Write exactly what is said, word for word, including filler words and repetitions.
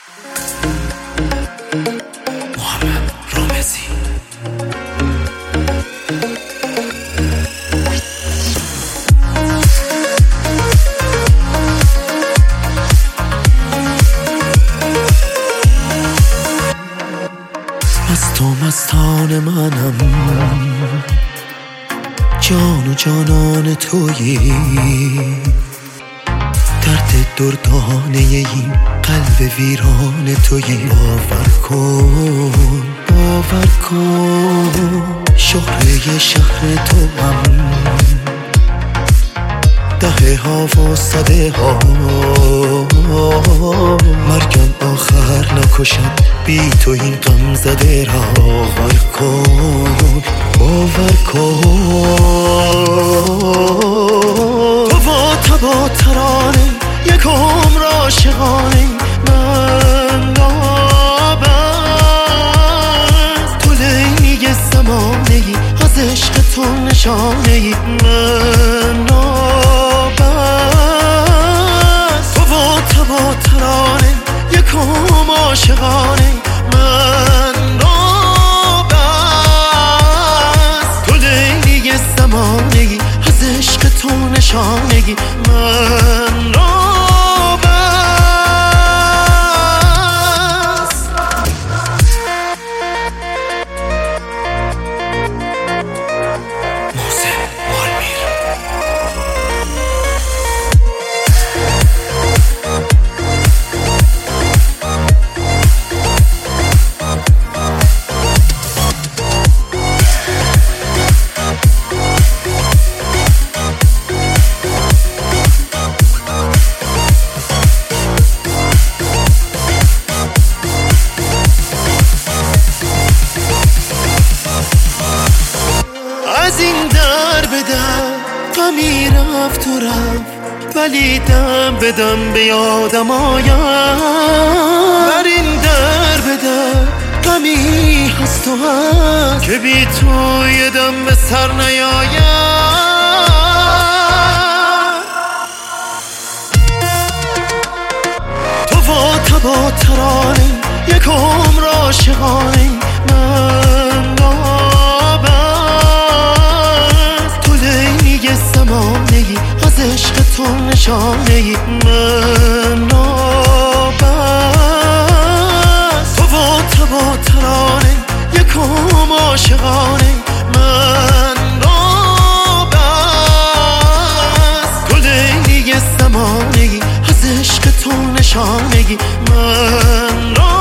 محمد رامزی. مست و مستان منم، جان و جانان تویی، درد دردانه این قلب ویران تویی. باور کن باور کن شهره شهر تو هم، دهه ها و صده ها، مرگم آخر نکشد بی تو این غم زده را. باور کن باور کن تو با تبا ترانه یک عمر عاشقانه، من نابست تو لیلی زمانه ای، از عشق تو نشانه ای. من نابست تو با تبا ترانه یک عمر عاشقانه، من نابست تو لیلی زمانه ای، از عشق تو نشانه ای. من از این در به در غمی رفت و رفت، ولی دم به دم به یادم آید. بر این در به در غمی هست و هست که بی تو یه دم به سر نیاید. تو با تبا ترانه یک عمر عاشقانه، من نابست زمانه ای، از عشق تو نشانه ای. من نابست تو با تبا ترانه یک عمر عاشقانه، من نابست تو لیلی زمانه ای، از عشق تو نشانه ای. من